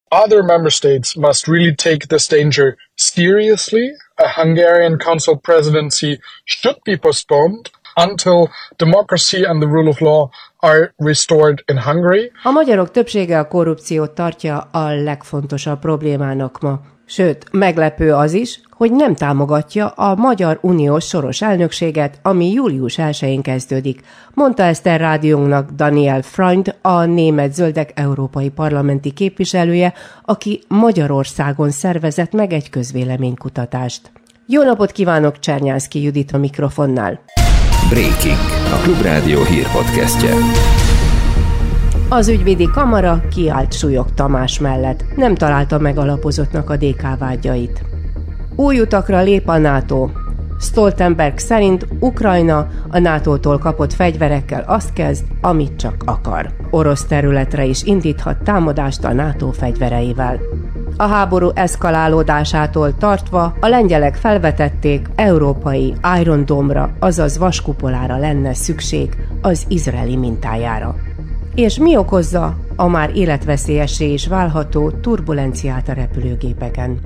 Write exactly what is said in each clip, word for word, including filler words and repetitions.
Other member states must really take this danger seriously. A Hungarian Council presidency should be postponed until democracy and the rule of law are restored in Hungary. A magyarok többsége a korrupciót tartja a legfontosabb problémának ma. Sőt, meglepő az is, hogy nem támogatja a Magyar Uniós soros elnökséget, ami július elsején kezdődik, mondta Eszter rádiónknak Daniel Freund, a német zöldek európai parlamenti képviselője, aki Magyarországon szervezett meg egy közvéleménykutatást. Jó napot kívánok, Csernyánszky Judit a mikrofonnál. Breaking, a Klubrádió hírpodcastje. Az ügyvédi kamara kiállt Súlyog Tamás mellett, nem találta megalapozottnak a dé ká vágyait. Új utakra lép a NATO. Stoltenberg szerint Ukrajna a nátótól kapott fegyverekkel azt kezd, amit csak akar. Orosz területre is indíthat támadást a NATO fegyvereivel. A háború eszkalálódásától tartva a lengyelek felvetették, európai Iron Dome-ra, azaz vaskupolára lenne szükség az izraeli mintájára. És mi okozza a már életveszélyessé is válható turbulenciát a repülőgépeken?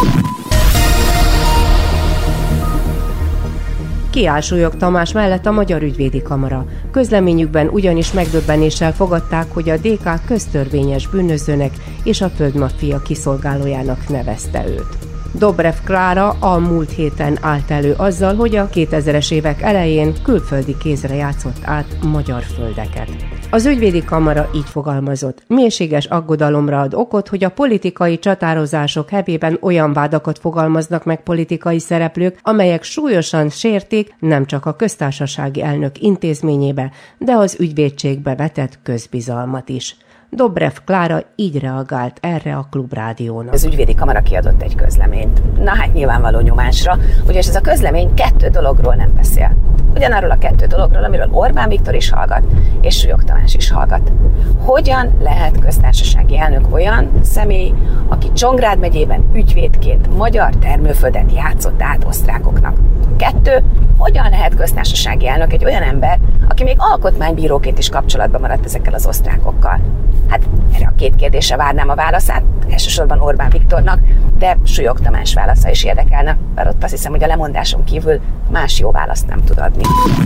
Kiáll Súlyog Tamás mellett a Magyar Ügyvédi Kamara. Közleményükben ugyanis megdöbbenéssel fogadták, hogy a dé ká köztörvényes bűnözőnek és a földmaffia kiszolgálójának nevezte őt. Dobrev Klára a múlt héten állt elő azzal, hogy a kétezres évek elején külföldi kézre játszott át magyar földeket. Az ügyvédi kamara így fogalmazott: mélységes aggodalomra ad okot, hogy a politikai csatározások hevében olyan vádakat fogalmaznak meg politikai szereplők, amelyek súlyosan sértik nem csak a köztársasági elnök intézményébe, de az ügyvédségbe vetett közbizalmat is. Dobrev Klára így reagált erre a Klubrádiónak. Az ügyvédi kamara kiadott egy közleményt. Na hát nyilvánvaló nyomásra, ugyanis ez a közlemény kettő dologról nem beszél. Ugyanarról a kettő dologról, amiről Orbán Viktor is hallgat, és Súlyog Tamás is hallgat. Hogyan lehet köztársasági elnök olyan személy, aki Csongrád megyében ügyvédként magyar termőföldet játszott át osztrákoknak? Kettő, hogyan lehet köztársasági elnök egy olyan ember, aki még alkotmánybíróként is kapcsolatban maradt ezekkel az osztrákokkal? Hát erre a két kérdésre várnám a válaszát, elsősorban Orbán Viktornak, de Súlyog Tamás válasza is érdekelne, mert ott azt hiszem, hogy a lemondáson kívül más jó választ nem tud adni.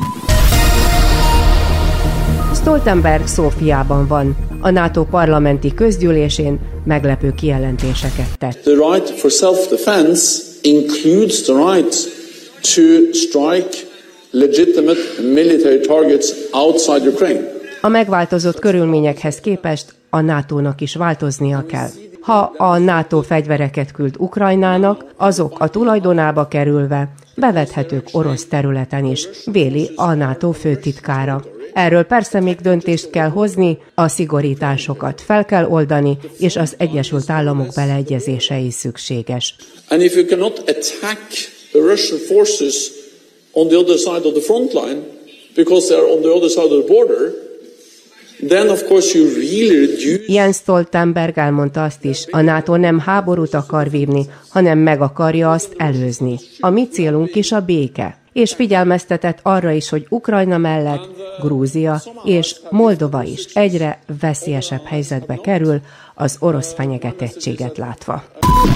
Stoltenberg Szófiában van. A NATO parlamenti közgyűlésén meglepő kijelentéseket tett. The right for self-defense includes the right to strike legitimate military targets outside Ukraine. A megváltozott körülményekhez képest a nátónak is változnia kell. Ha a NATO fegyvereket küld Ukrajnának, azok a tulajdonába kerülve bevethetők orosz területen is, véli a NATO főtitkára. Erről persze még döntést kell hozni, a szigorításokat fel kell oldani, és az Egyesült Államok beleegyezése is szükséges. And if you cannot attack the Russian forces on the other side of the front line because they are on the other side of the border, then of course you really reduce... Jens Stoltenberg elmondta azt is, a NATO nem háborút akar vívni, hanem meg akarja azt előzni. A mi célunk is a béke. És figyelmeztetett arra is, hogy Ukrajna mellett Grúzia és Moldova is egyre veszélyesebb helyzetbe kerül az orosz fenyegetettséget látva.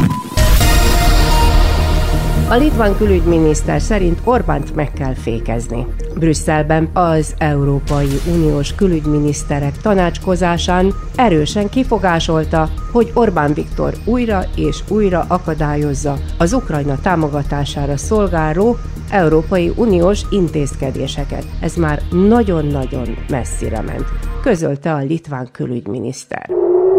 A litván külügyminiszter szerint Orbánt meg kell fékezni. Brüsszelben az Európai Uniós külügyminiszterek tanácskozásán erősen kifogásolta, hogy Orbán Viktor újra és újra akadályozza az Ukrajna támogatására szolgáló Európai Uniós intézkedéseket. Ez már nagyon-nagyon messzire ment, közölte a litván külügyminiszter.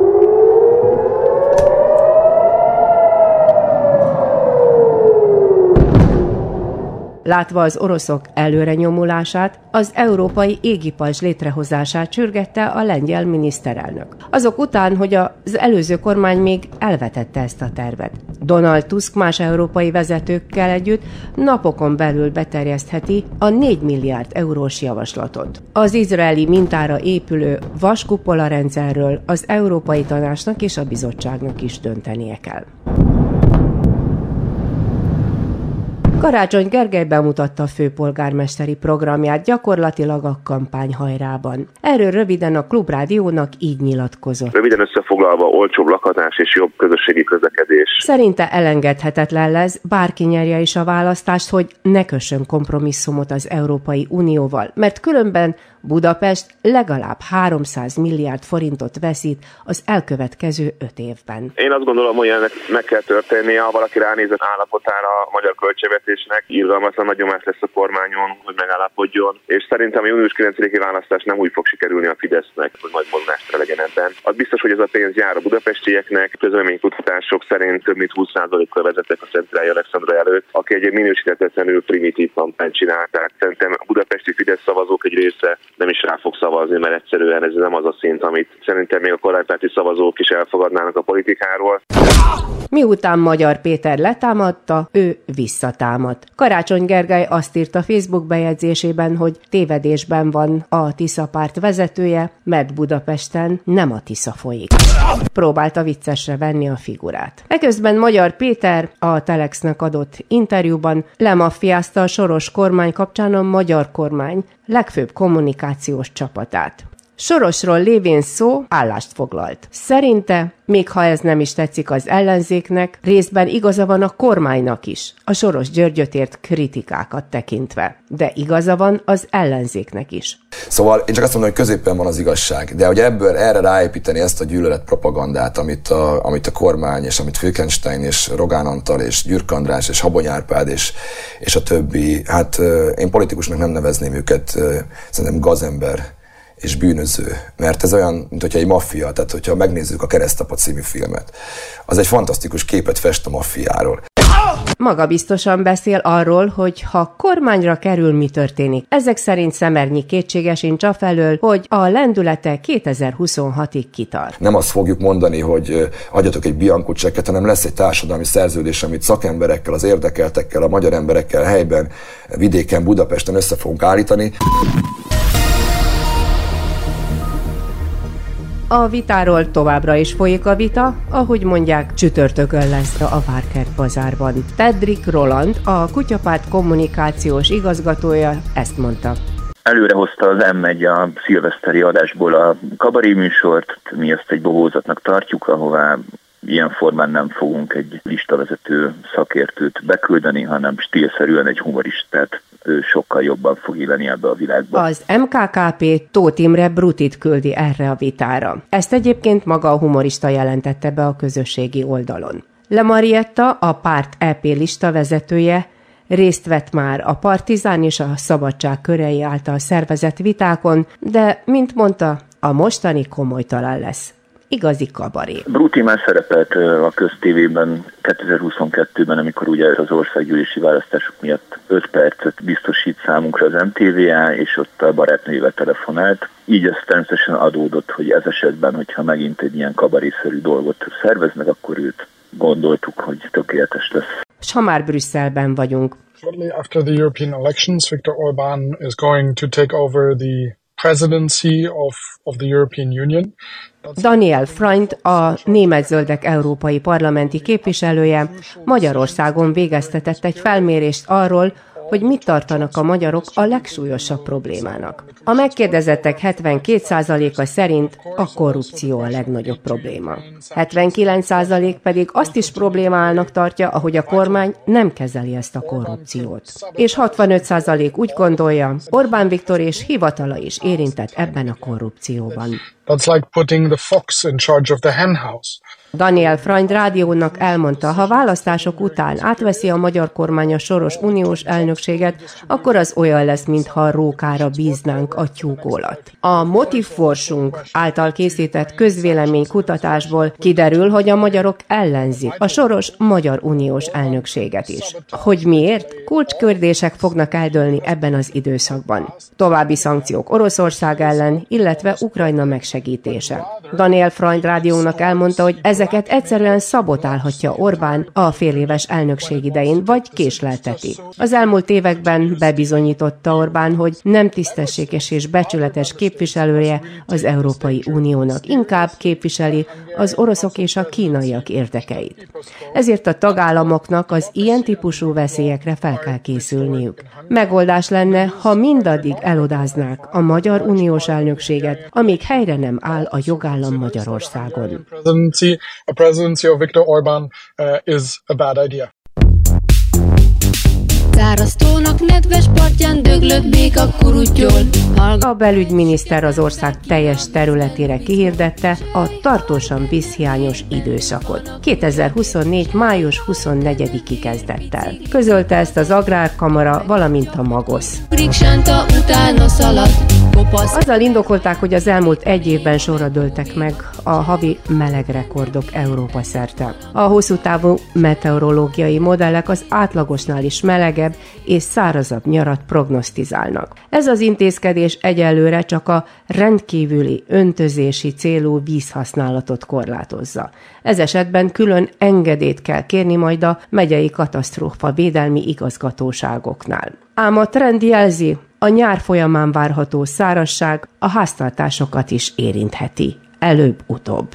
Látva az oroszok előrenyomulását, az európai égipajzs létrehozását sürgette a lengyel miniszterelnök. Azok után, hogy az előző kormány még elvetette ezt a tervet. Donald Tusk más európai vezetőkkel együtt napokon belül beterjesztheti a négy milliárd eurós javaslatot. Az izraeli mintára épülő vaskupola rendszerről az Európai Tanácsnak és a bizottságnak is döntenie kell. Karácsony Gergely bemutatta a főpolgármesteri programját gyakorlatilag a kampányhajrában. Erről röviden a Klubrádiónak így nyilatkozott. Röviden összefoglalva, olcsóbb lakhatás és jobb közösségi közlekedés. Szerinte elengedhetetlen lesz, bárki nyerje is a választást, hogy ne kössön kompromisszumot az Európai Unióval, mert különben Budapest legalább háromszáz milliárd forintot veszít az elkövetkező öt évben. Én azt gondolom, hogy ennek meg kell történnie, ha valaki ránézett állapotára a magyar költségvetésnek, irgalmatlan nagy nyomás lesz a kormányon, hogy megállapodjon, és szerintem a június kilencediki választás nem úgy fog sikerülni a Fidesznek, hogy nagy mozgásra legyen ebben. Az biztos, hogy ez a pénz jár a budapestieknek, közleménykutatások szerint több mint húsz százalékkal vezettek a Centrály Alexandra előtt, aki egy minősíthetetlenül primitív kampányt csinált. Tehát szerintem a budapesti Fidesz szavazók egy része nem is rá fog szavazni, mert egyszerűen ez nem az a szint, amit szerintem még a kormánypárti szavazók is elfogadnának a politikáról. Miután Magyar Péter letámadta, ő visszatámadt. Karácsony Gergely azt írta Facebook bejegyzésében, hogy tévedésben van a Tisza párt vezetője, mert Budapesten nem a Tisza folyik. Próbálta viccesre venni a figurát. Eközben Magyar Péter a Telexnek adott interjúban lemaffiázta a Soros kormány kapcsán a magyar kormány legfőbb kommunikációs csapatát. Sorosról lévén szó állást foglalt. Szerinte, még ha ez nem is tetszik az ellenzéknek, részben igaza van a kormánynak is, a Soros Györgyöt ért kritikákat tekintve. De igaza van az ellenzéknek is. Szóval én csak azt mondom, hogy középen van az igazság, de hogy ebből erre ráépíteni ezt a gyűlölet propagandát, amit a, amit a kormány, és amit Fülkenstein, és Rogán Antal, és Gyürk András, és Habony Árpád, és, és a többi, hát én politikusnak nem nevezném őket, szerintem gazember és bűnöző, mert ez olyan, mint hogyha egy maffia, tehát hogyha megnézzük a Keresztapa című filmet, az egy fantasztikus képet fest a maffiáról. Maga biztosan beszél arról, hogy ha kormányra kerül, mi történik. Ezek szerint szemernyi kétsége sincs afelől, hogy a lendülete kétezer-huszonhatig kitart. Nem azt fogjuk mondani, hogy adjatok egy bianco csekket, hanem lesz egy társadalmi szerződés, amit szakemberekkel, az érdekeltekkel, a magyar emberekkel helyben, vidéken, Budapesten össze fogunk állítani. A vitáról továbbra is folyik a vita, ahogy mondják, csütörtökön lesz a Várkert bazárban. Tedrick Roland, a Kutyapárt kommunikációs igazgatója ezt mondta. Előre hozta az em egy a szilveszteri adásból a kabaré műsort, mi ezt egy bohózatnak tartjuk, ahová ilyen formán nem fogunk egy listavezető szakértőt beküldeni, hanem stílszerűen egy humoristát, ő sokkal jobban fog illeni ebbe a világba. Az em ká ká pé Tóth Imre Brutit küldi erre a vitára. Ezt egyébként maga a humorista jelentette be a közösségi oldalon. Le Marietta, a párt é pé listavezetője, részt vett már a Partizán és a Szabadság körei által szervezett vitákon, de, mint mondta, a mostani komolytalan lesz. Igazi kabaré. Bruti már szerepelt a köztévében kétezer-huszonkettőben, amikor ugye az országgyűlési választások miatt öt percet biztosít számunkra az em té vé á, és ott a barátnőjével telefonált. Így ez természetesen adódott, hogy ez esetben, hogyha megint egy ilyen kabarészerű dolgot szerveznek, akkor őt gondoltuk, hogy tökéletes lesz. S ha már Brüsszelben vagyunk. Shortly after the European elections, Viktor Orbán is going to take over the presidency of, of the European Union. Daniel Freund, a Német Zöldek európai parlamenti képviselője Magyarországon végeztetett egy felmérést arról, hogy mit tartanak a magyarok a legsúlyosabb problémának. A megkérdezettek hetvenkét százaléka szerint a korrupció a legnagyobb probléma. hetvenkilenc százalék pedig azt is problémának tartja, ahogy a kormány nem kezeli ezt a korrupciót. És hatvanöt százalék úgy gondolja, Orbán Viktor és hivatala is érintett ebben a korrupcióban. That's like putting the fox in charge of the henhouse. Daniel Freund rádiónak elmondta, ha választások után átveszi a magyar kormány a Soros uniós elnökséget, akkor az olyan lesz, mintha a rókára bíznánk a tyúkólat. A Motivforschung által készített közvéleménykutatásból kiderül, hogy a magyarok ellenzik a Soros magyar uniós elnökséget is. Hogy miért? Kulcskérdések fognak eldőlni ebben az időszakban. További szankciók Oroszország ellen, illetve Ukrajna megsegítése elősegítése. Daniel Freund rádiónak elmondta, hogy ezeket egyszerűen szabotálhatja Orbán a féléves elnökség idején, vagy késlelteti. Az elmúlt években bebizonyította Orbán, hogy nem tisztességes és becsületes képviselője az Európai Uniónak, inkább képviseli az oroszok és a kínaiak érdekeit. Ezért a tagállamoknak az ilyen típusú veszélyekre fel kell készülniük. Megoldás lenne, ha mindaddig elodáznák a magyar uniós elnökséget, amíg helyre nem áll a jogállam Magyarországon. A presidency of Viktor Orbán uh, is a bad idea. Száraztónak nedves partján döglött béka kurutyol. A belügyminiszter az ország teljes területére kihirdette a tartósan vízhiányos időszakot. kétezer-huszonnégy. május huszonnegyedikig kezdett el. Közölte ezt az Agrárkamara, valamint a Magosz. Kriksánta utána szaladt. Azzal indokolták, hogy az elmúlt egy évben sorra dőltek meg a havi melegrekordok Európa szerte. A hosszú távú meteorológiai modellek az átlagosnál is melegebb és szárazabb nyarat prognosztizálnak. Ez az intézkedés egyelőre csak a rendkívüli öntözési célú vízhasználatot korlátozza. Ez esetben külön engedélyt kell kérni majd a megyei katasztrófa védelmi igazgatóságoknál. Ám a trend jelzi, a nyár folyamán várható szárazság a háztartásokat is érintheti, előbb-utóbb.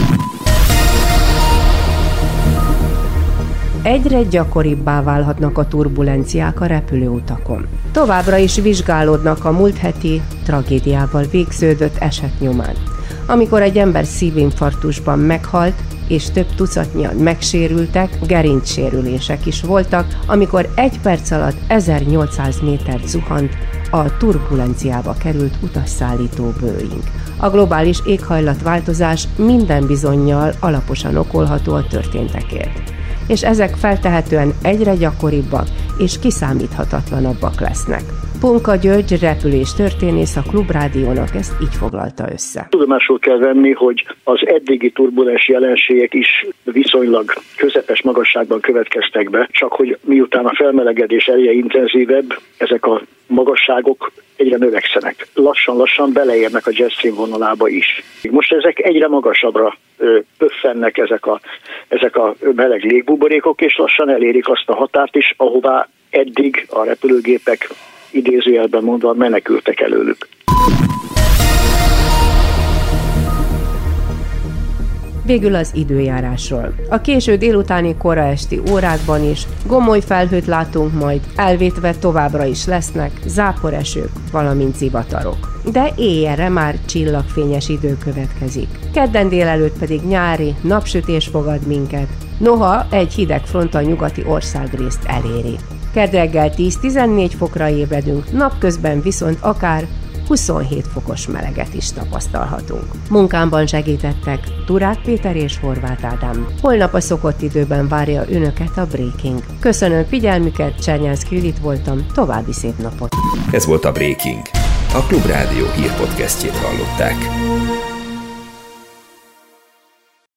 Egyre gyakoribbá válhatnak a turbulenciák a repülőutakon. Továbbra is vizsgálódnak a múlt heti tragédiával végződött eset nyomán, amikor egy ember szívinfarktusban meghalt, és több tucatnyian megsérültek, gerincsérülések is voltak, amikor egy perc alatt ezernyolcszáz métert zuhant a turbulenciába került utasszállító Boeing. A globális éghajlatváltozás minden bizonnyal alaposan okolható a történtekért, és ezek feltehetően egyre gyakoribbak és kiszámíthatatlanabbak lesznek. Punka György repüléstörténész a Klubrádiónak ezt így foglalta össze. Tudomásul kell venni, hogy az eddigi turbulens jelenségek is viszonylag közepes magasságban következtek be, csak hogy miután a felmelegedés egyre intenzívebb, ezek a magasságok egyre növekszenek. Lassan-lassan beleérnek a jet színvonalába is. Most ezek egyre magasabbra pöffennek ezek a, ezek a meleg légbuborékok, és lassan elérik azt a határt is, ahová eddig a repülőgépek idézőjelben mondva menekültek előlük. Végül az időjárásról. A késő délutáni kora esti órákban is gomoly felhőt látunk majd, elvétve továbbra is lesznek záporesők, valamint zivatarok. De éjjelre már csillagfényes idő következik. Kedden délelőtt pedig nyári napsütés fogad minket, noha egy hideg front a nyugati országrészt eléri. Kedd reggel tíz-tizennégy fokra ébredünk, napközben viszont akár huszonhét fokos meleget is tapasztalhatunk. Munkámban segítettek Turák Péter és Horváth Ádám. Holnap a szokott időben várja önöket a Breaking. Köszönöm figyelmüket, Csernyánszky Judit voltam, további szép napot! Ez volt a Breaking. A Klubrádió hírpodcastjét hallották.